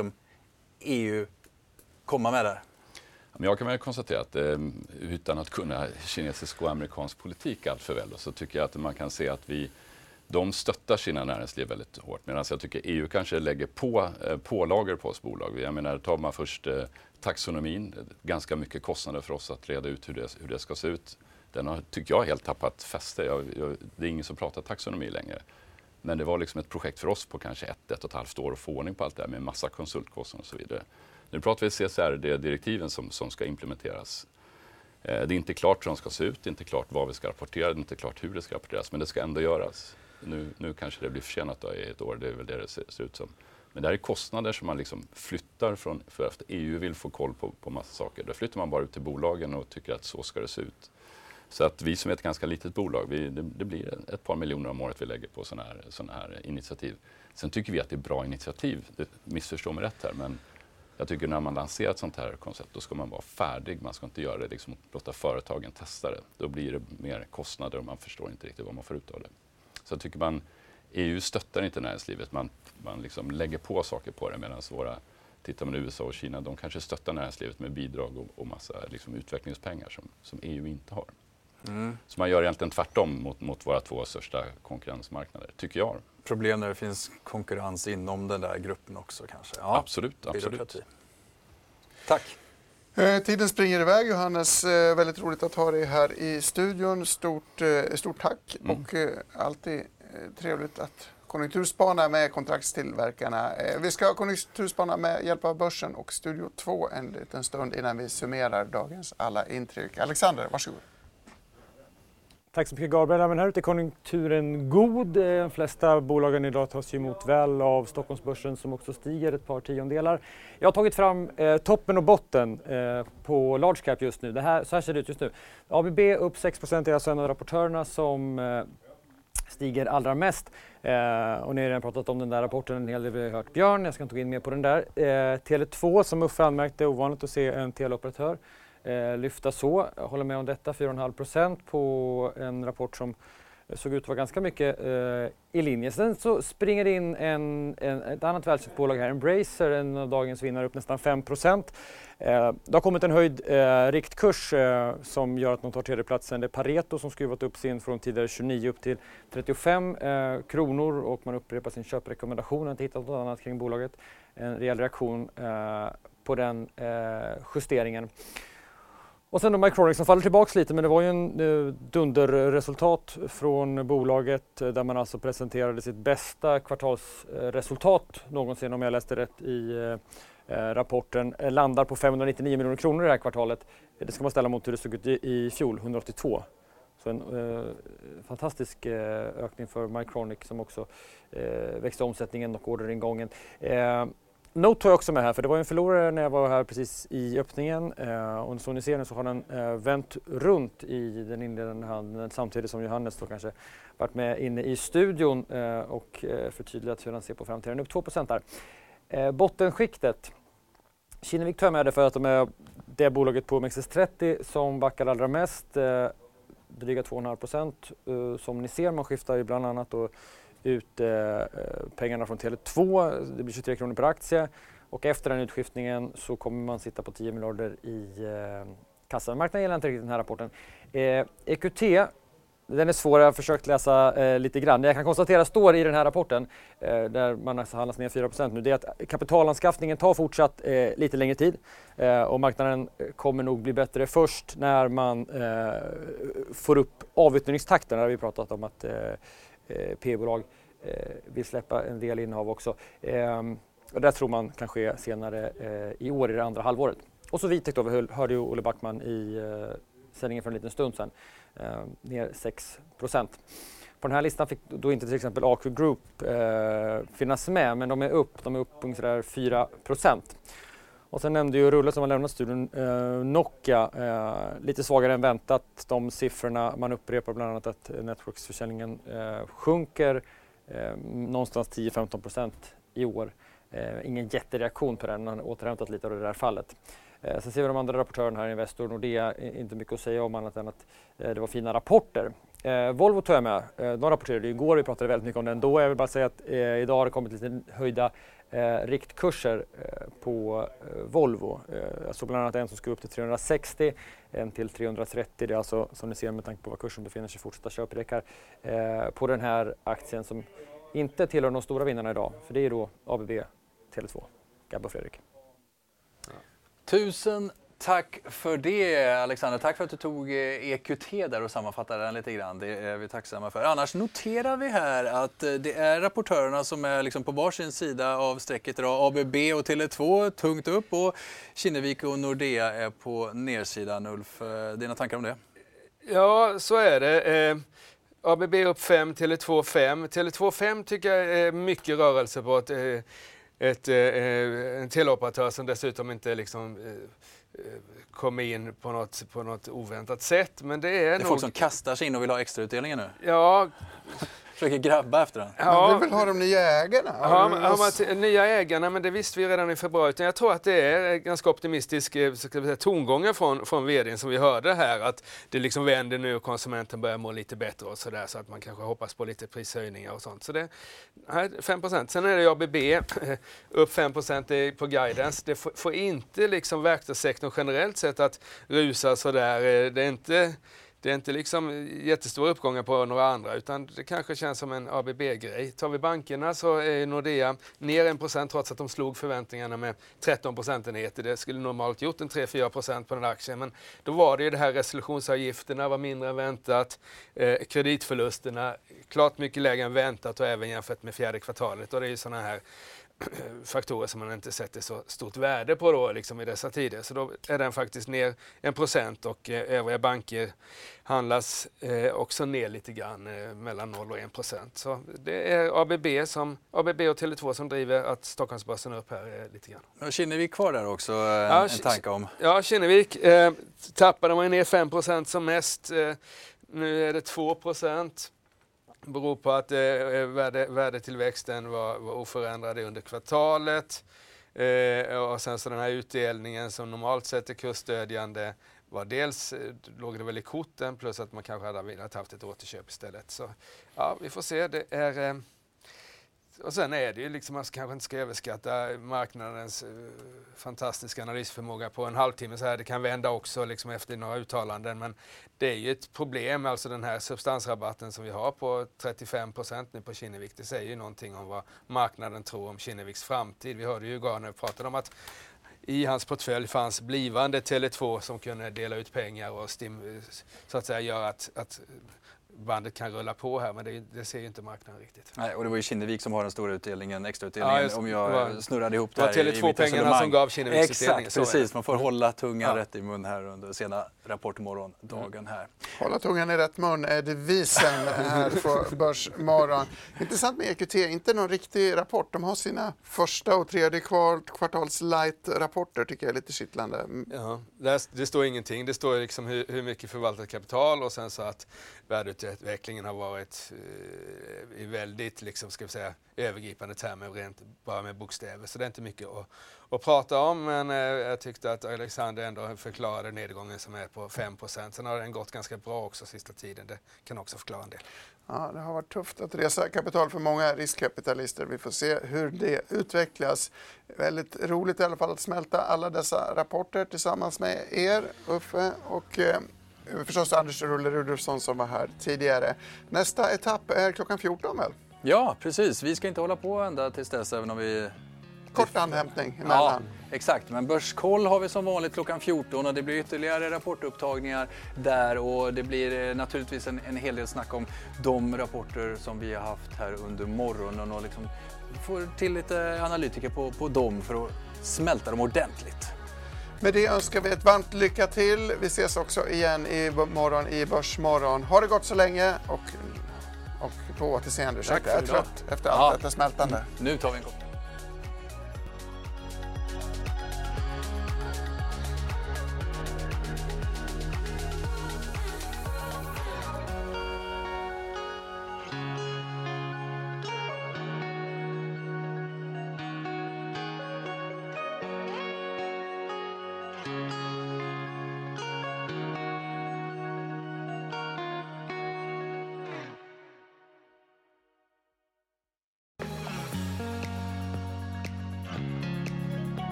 EU komma med där? Men jag kan väl konstatera att utan att kunna kinesisk och amerikansk politik allt för väl så tycker jag att man kan se att de stöttar sina näringsliv väldigt hårt. Medan jag tycker EU kanske lägger pålagor på oss bolag. Jag menar, tar man först taxonomin, ganska mycket kostnader för oss att reda ut hur det ska se ut. Den har, tycker jag, helt tappat fäste. Det är ingen som pratar taxonomi längre. Men det var ett projekt för oss på kanske 1,5 år att få ordning på allt det här med massa konsultkostnader och så vidare. Nu pratar vi CSR, det är direktiven som ska implementeras. Det är inte klart hur de ska se ut, det är inte klart vad vi ska rapportera, det är inte klart hur det ska rapporteras, men det ska ändå göras. Nu kanske det blir försenat i ett år, det är väl det ser ut som. Men det här är kostnader som man flyttar för att EU vill få koll på massa saker. Då flyttar man bara ut till bolagen och tycker att så ska det se ut. Så att vi som är ett ganska litet bolag, det blir ett par miljoner om året vi lägger på såna här initiativ. Sen tycker vi att det är bra initiativ, missförstå mig rätt här, men jag tycker när man lanserar ett sånt här koncept då ska man vara färdig. Man ska inte göra det låta företagen testa det. Då blir det mer kostnader och man förstår inte riktigt vad man får ut av det. Så jag tycker EU stöttar inte näringslivet. Man lägger på saker på det medan tittar man USA och Kina, de kanske stöttar näringslivet med bidrag och massa utvecklingspengar som EU inte har. Så man gör egentligen tvärtom mot våra 2 största konkurrensmarknader, tycker jag. Problem när det finns konkurrens inom den där gruppen också kanske? Ja, absolut. Tack. Tiden springer iväg, Johannes. Väldigt roligt att ha dig här i studion. Stort tack och alltid trevligt att konjunkturspana med kontraktstillverkarna. Vi ska konjunkturspana med hjälp av Börsen och Studio 2 en liten stund innan vi summerar dagens alla intryck. Alexander, varsågod. Tack så mycket Gabriel. Men här ute är konjunkturen god. De flesta bolagen idag tas emot väl av Stockholmsbörsen som också stiger ett par tiondelar. Jag har tagit fram toppen och botten på large cap just nu. Så här ser det ut just nu. ABB upp 6%, är alltså en av rapportörerna som stiger allra mest. Och ni har redan pratat om den där rapporten en hel del, vi har hört Björn, jag ska inte gå in mer på den där. Tele2 som Uffe anmärkte, ovanligt att se en teleoperatör lyfta så. Jag håller med om detta, 4,5% på en rapport som såg ut att vara ganska mycket i linje. Sen så springer det in ett annat välkänt bolag här, Embracer, en av dagens vinnare, upp nästan 5%. Det har kommit en höjd riktkurs som gör att man tar tredjeplatsen. Det är Pareto som skruvat upp sin från tidigare 29 upp till 35 kronor och man upprepar sin köprekommendation. Jag har inte hittat något annat kring bolaget. En rejäl reaktion på den justeringen. Och sen då Mycronic som faller tillbaka lite, men det var ju en dunderresultat från bolaget där man alltså presenterade sitt bästa kvartalsresultat någonsin, om jag läste rätt i rapporten. Landar på 599 miljoner kronor i det här kvartalet. Det ska man ställa mot hur det såg ut i fjol, 182. Så en fantastisk ökning för Mycronic som också växte omsättningen och orderingången. Note tar jag också med här, för det var en förlorare när jag var här precis i öppningen. Och som ni ser nu så har den vänt runt i den inledande handeln samtidigt som Johannes då kanske varit med inne i studion och förtydligat hur han ser på framtiden. Upp 2% där. Bottenskiktet. Kinnevik tar jag med det för att de är det bolaget på OMXS30 som backar allra mest. Dryga 2,5%. Som ni ser, man skiftar ju bland annat då ut pengarna från Tele2, det blir 23 kronor per aktie och efter den utskiftningen så kommer man sitta på 10 miljarder i kassan. Marknaden gillar inte riktigt den här rapporten. EQT, den är svår, jag har försökt läsa lite grann. Jag kan konstatera står i den här rapporten där man alltså handlas ner 4% nu, det är att kapitalanskaffningen tar fortsatt lite längre tid och marknaden kommer nog bli bättre först när man får upp avyttringstakten. Där har vi pratat om att P-bolag vill släppa en del innehav också. Och det tror man kan ske senare i år i det andra halvåret. Och så Vitek då, vi hörde ju Olle Backman i sändningen för en liten stund sedan, ner 6%. På den här listan fick då inte till exempel AQ Group finnas med, men de är upp ungefär 4%. Och sen nämnde ju Rulle som har lämnat studion Nokia, lite svagare än väntat. De siffrorna, man upprepar bland annat att Networks-försäljningen sjunker någonstans 10-15% i år. Ingen jättereaktion på den, man har återhämtat lite av det där fallet. Sen ser vi de andra rapportörerna här, Investor, Nordea, inte mycket att säga om annat än att det var fina rapporter. Volvo tar jag med, de rapporterade igår, vi pratade väldigt mycket om den då. Jag vill bara säga att idag har det kommit lite höjda riktkurser på Volvo. Jag såg bland annat en som ska upp till 360, en till 330. Det är alltså, som ni ser med tanke på vad kursen befinner sig, fortsatta köprekar på den här aktien som inte tillhör de stora vinnarna idag. För det är då ABB, Tele2, Gabbe och Fredrik. Tusen tack för det, Alexander. Tack för att du tog EQT där och sammanfattade den lite grann. Det är vi tacksamma för. Annars noterar vi här att det är rapportörerna som är liksom på varsin sida av strecket idag. ABB och Tele2 tungt upp och Kinnevik och Nordea är på nersidan. Ulf, dina tankar om det? Ja, så är det. ABB upp 5, Tele2 5. Tele2 5 tycker jag är mycket rörelse på en teleoperatör som dessutom inte liksom kommer in på något oväntat sätt. Men det är nog folk som kastar sig in och vill ha extra utdelningen nu. Ja. Försöker grabba efter den. Ja. Man vill väl ha de nya ägarna. Nya ägarna, men det visste vi redan i februari. Jag tror att det är ganska optimistisk tongångar från vdn som vi hörde här. Att det liksom vänder nu och konsumenten börjar må lite bättre och sådär. Så att man kanske hoppas på lite prishöjningar och sånt. Så det här 5%. Sen är det ABB upp 5% på guidance. Det får inte liksom verkstadssektorn generellt sett att rusa sådär. Det är inte Det är inte liksom jättestora uppgångar på några andra, utan det kanske känns som en ABB-grej. Tar vi bankerna så är Nordea ner 1% trots att de slog förväntningarna med 13 procentenheter. Det skulle normalt gjort en 3-4% på den aktien, men då var det ju det här resolutionsavgifterna var mindre än väntat. Kreditförlusterna klart mycket lägre än väntat och även jämfört med fjärde kvartalet. Och det är ju sådana här faktorer som man inte sätter så stort värde på då, liksom i dessa tider. Så då är den faktiskt ner 1% och övriga banker handlas också ner lite grann mellan 0 och 1%. Så det är ABB och Tele2 som driver att Stockholmsbörsen är upp här lite grann. Och Kinnevik kvar där också, en tanke om? Ja, Kinnevik tappade man ner 5% som mest. Nu är det 2%. Beror på att värdetillväxten var oförändrad under kvartalet. Och sen så den här utdelningen som normalt sett är kursstödjande var dels låg det väl i korten plus att man kanske hade velat haft ett återköp istället. Så ja, vi får se. Det är, och sen är det ju liksom, man kanske inte ska överskatta marknadens fantastiska analysförmåga på en halvtimme så här. Det kan vända också liksom efter några uttalanden, men det är ju ett problem, alltså den här substansrabatten som vi har på 35% nu på Kinnevik. Det säger ju någonting om vad marknaden tror om Kinneviks framtid. Vi hörde ju Garner prata om att i hans portfölj fanns blivande Tele2 som kunde dela ut pengar och så att säga göra att bandet kan rulla på här, men det ser ju inte marknaden riktigt. Nej, och det var ju Kinnevik som har den stora utdelningen, extrautdelningen, om jag snurrade ihop det här. Det var Tele2-pengarna som gav Kinneviks utdelning. Exakt, precis. Man får hålla tungan rätt i mun här under sena rapportmorgondagen här. Hålla tungan i rätt mun är devisen här på Börsmorgon. Intressant med EQT, inte någon riktig rapport. De har sina första och tredje kvartals light-rapporter, tycker jag är lite kittlande. Ja, det står ingenting. Det står liksom hur mycket förvaltat kapital och sen så att värdeutvecklingen har varit i väldigt liksom, ska vi säga, övergripande termer, rent bara med bokstäver. Så det är inte mycket att prata om, men jag tyckte att Alexander ändå förklarade nedgången som är på 5%. Sen har den gått ganska bra också sista tiden. Det kan också förklara en del. Ja, det har varit tufft att resa kapital för många riskkapitalister. Vi får se hur det utvecklas. Väldigt roligt i alla fall att smälta alla dessa rapporter tillsammans med er, Uffe, och förstås Anders Rudolfsson som var här tidigare. Nästa etapp är klockan 14 väl? Ja, precis. Vi ska inte hålla på ända tills dess, även om vi... Kort anhämtning emellan. Ja, exakt. Men Börskoll har vi som vanligt klockan 14 och det blir ytterligare rapportupptagningar där och det blir naturligtvis en hel del snack om de rapporter som vi har haft här under morgonen och liksom får till lite analytiker på dem för att smälta dem ordentligt. Med det önskar vi ett varmt lycka till. Vi ses också igen imorgon i Börsmorgon. Ha det gott så länge och på återseende. Jag är trött efter allt detta smältande. Nu tar vi en kopp.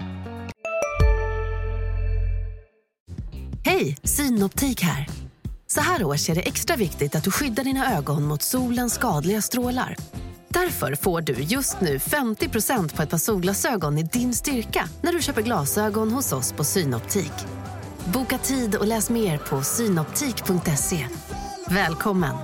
Hej, Synoptik här. Så här års är det extra viktigt att du skyddar dina ögon mot solens skadliga strålar. Därför får du just nu 50% på ett par solglasögon i din styrka när du köper glasögon hos oss på Synoptik. Boka tid och läs mer på synoptik.se. Välkommen!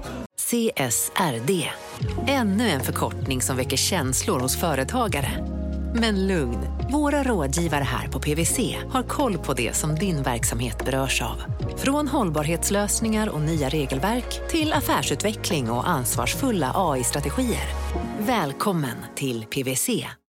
CSRD. Ännu en förkortning som väcker känslor hos företagare. Men lugn, våra rådgivare här på PwC har koll på det som din verksamhet berörs av. Från hållbarhetslösningar och nya regelverk till affärsutveckling och ansvarsfulla AI-strategier. Välkommen till PwC.